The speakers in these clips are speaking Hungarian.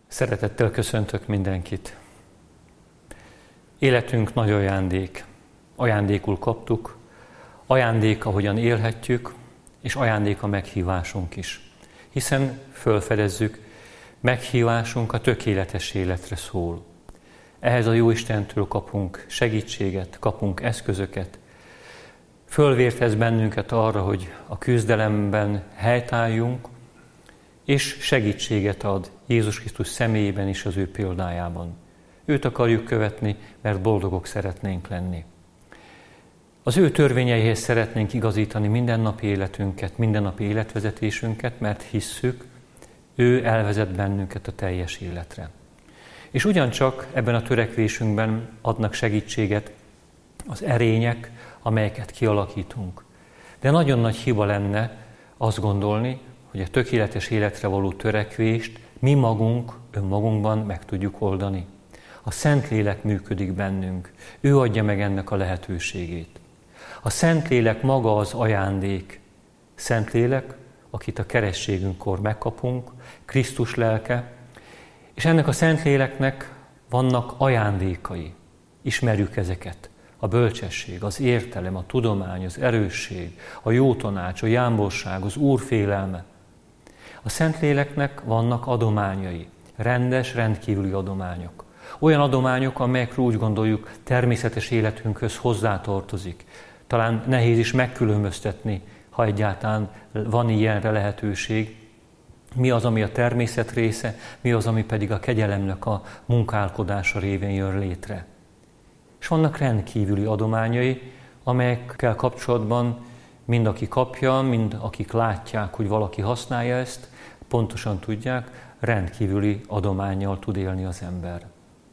Szeretettel köszöntök mindenkit. Életünk nagy ajándék. Ajándékul kaptuk, ajándék, ahogyan élhetjük, és ajándék a meghívásunk is. Hiszen fölfedezzük, meghívásunk a tökéletes életre szól. Ehhez a Jóistentől kapunk segítséget, kapunk eszközöket. Fölvértez bennünket arra, hogy a küzdelemben helytálljunk, és segítséget ad Jézus Krisztus személyében is az ő példájában. Őt akarjuk követni, mert boldogok szeretnénk lenni. Az ő törvényeihez szeretnénk igazítani mindennapi életünket, mindennapi életvezetésünket, mert hisszük, ő elvezet bennünket a teljes életre. És ugyancsak ebben a törekvésünkben adnak segítséget az erények, amelyeket kialakítunk. De nagyon nagy hiba lenne azt gondolni, hogy a tökéletes életre való törekvést mi magunk, önmagunkban meg tudjuk oldani. A Szentlélek működik bennünk, ő adja meg ennek a lehetőségét. A Szentlélek maga az ajándék. Szentlélek, akit a keresztségünkkor megkapunk, Krisztus lelke, és ennek a Szentléleknek vannak ajándékai. Ismerjük ezeket. A bölcsesség, az értelem, a tudomány, az erősség, a jó tanács, a jámborság, az Úr félelme. A Szentléleknek vannak adományai, rendes, rendkívüli adományok. Olyan adományok, amelyekről úgy gondoljuk, természetes életünkhöz hozzátartozik. Talán nehéz is megkülönböztetni, ha egyáltalán van ilyenre lehetőség. Mi az, ami a természet része, mi az, ami pedig a kegyelemnek a munkálkodása révén jön létre. És vannak rendkívüli adományai, amelyekkel kapcsolatban mind aki kapja, mind akik látják, hogy valaki használja ezt, pontosan tudják, rendkívüli adománnyal tud élni az ember.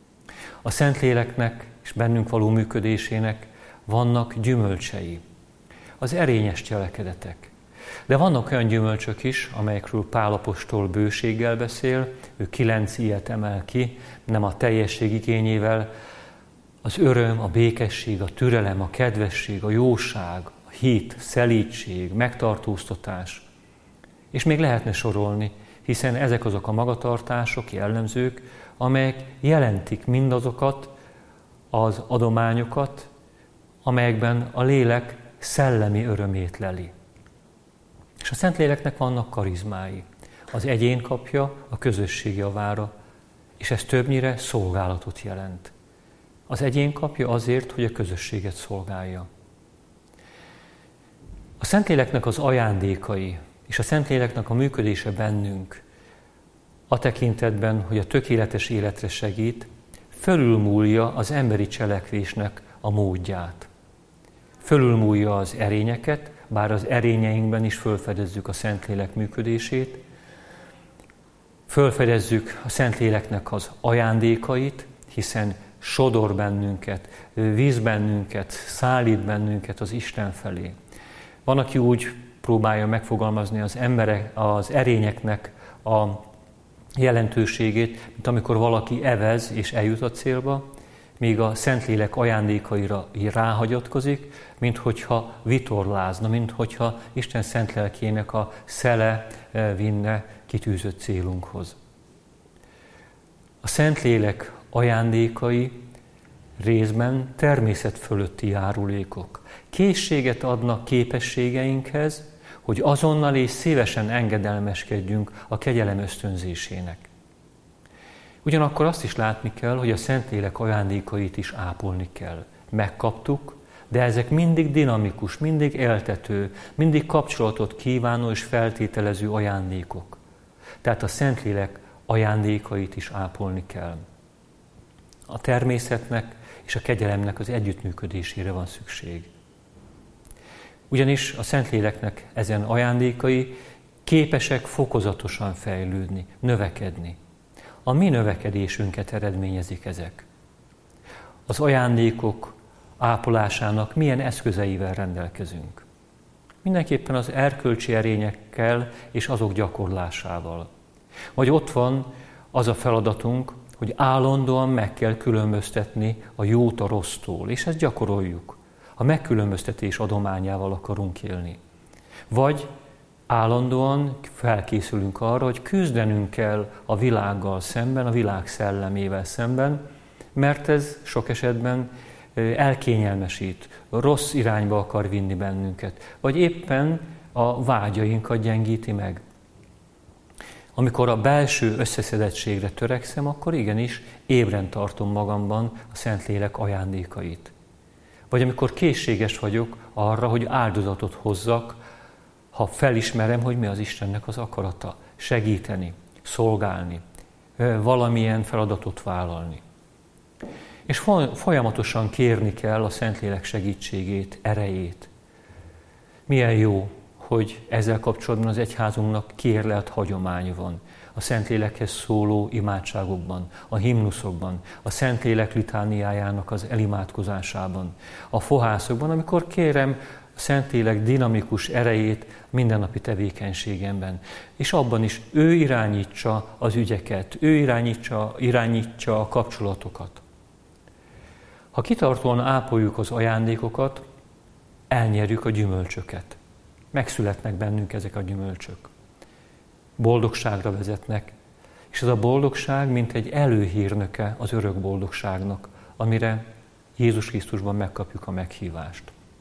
A Szentléleknek és bennünk való működésének vannak gyümölcsei, az erényes cselekedetek. De vannak olyan gyümölcsök is, amelyekről Pál apostol bőséggel beszél, ő 9 ilyet emel ki, nem a teljesség igényével, az öröm, a békesség, a türelem, a kedvesség, a jóság, a hit, szelídség, megtartóztatás. És még lehetne sorolni, hiszen ezek azok a magatartások, jellemzők, amelyek jelentik mindazokat az adományokat, amelyekben a lélek szellemi örömét leli. És a Szentléleknek vannak karizmái. Az egyén kapja a közösség javára, és ez többnyire szolgálatot jelent. Az egyén kapja azért, hogy a közösséget szolgálja. A Szentléleknek az ajándékai és a Szentléleknek a működése bennünk a tekintetben, hogy a tökéletes életre segít, fölülmúlja az emberi cselekvésnek a módját. Fölülmúlja az erényeket, bár az erényeinkben is fölfedezzük a Szentlélek működését, fölfedezzük a Szentléleknek az ajándékait, hiszen sodor bennünket, víz bennünket, szállít bennünket az Isten felé. Van, aki úgy próbálja megfogalmazni az erényeknek a jelentőségét, mint amikor valaki evez és eljut a célba, míg a Szentlélek ajándékaira ráhagyatkozik, mint hogyha vitorlázna, mint hogyha Isten szent lelkének a szele vinne kitűzött célunkhoz. A Szentlélek ajándékai részben természet fölötti járulékok. Készséget adnak képességeinkhez, hogy azonnal és szívesen engedelmeskedjünk a kegyelem ösztönzésének. Ugyanakkor azt is látni kell, hogy a Szentlélek ajándékait is ápolni kell. Megkaptuk, de ezek mindig dinamikus, mindig éltető, mindig kapcsolatot kívánó és feltételező ajándékok. Tehát a Szentlélek ajándékait is ápolni kell. A természetnek és a kegyelemnek az együttműködésére van szükség. Ugyanis a Szentléleknek ezen ajándékai képesek fokozatosan fejlődni, növekedni. A mi növekedésünket eredményezik ezek. Az ajándékok ápolásának milyen eszközeivel rendelkezünk? Mindenképpen az erkölcsi erényekkel és azok gyakorlásával. Vagy ott van az a feladatunk, hogy állandóan meg kell különböztetni a jót a rossztól, és ezt gyakoroljuk. A megkülönböztetés adományával akarunk élni. Vagy Állandóan felkészülünk arra, hogy küzdenünk kell a világgal szemben, a világ szellemével szemben, mert ez sok esetben elkényelmesít, rossz irányba akar vinni bennünket, vagy éppen a vágyainkat gyengíti meg. Amikor a belső összeszedettségre törekszem, akkor igenis ébren tartom magamban a Szentlélek ajándékait. Vagy amikor készséges vagyok arra, hogy áldozatot hozzak, ha felismerem, hogy mi az Istennek az akarata, segíteni, szolgálni, valamilyen feladatot vállalni. És folyamatosan kérni kell a Szentlélek segítségét, erejét. Milyen jó, hogy ezzel kapcsolatban az egyházunknak kiérlelt hagyománya van. A Szentlélekhez szóló imádságokban, a himnuszokban, a Szentlélek litániájának az elimádkozásában, a fohászokban, amikor kérem a Szentlélek dinamikus erejét mindennapi tevékenységemben. És abban is ő irányítsa az ügyeket, ő irányítsa a kapcsolatokat. Ha kitartóan ápoljuk az ajándékokat, elnyerjük a gyümölcsöket. Megszületnek bennünk ezek a gyümölcsök. Boldogságra vezetnek, és ez a boldogság mint egy előhírnöke az örök boldogságnak, amire Jézus Krisztusban megkapjuk a meghívást.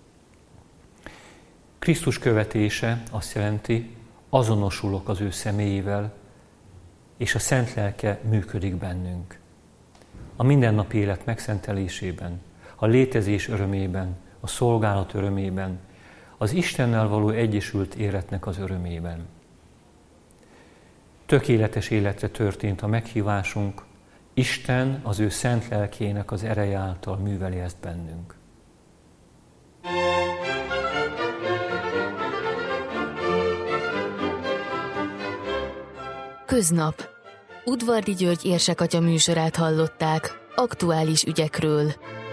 Krisztus követése azt jelenti, azonosulok az ő személyével, és a Szent Lelke működik bennünk. A mindennapi élet megszentelésében, a létezés örömében, a szolgálat örömében, az Istennel való egyesült életnek az örömében. Tökéletes életre történt a meghívásunk, Isten az ő szent lelkének az ereje által műveli ezt bennünk. Köznap. Udvardi György érsekatya műsorát hallották, aktuális ügyekről.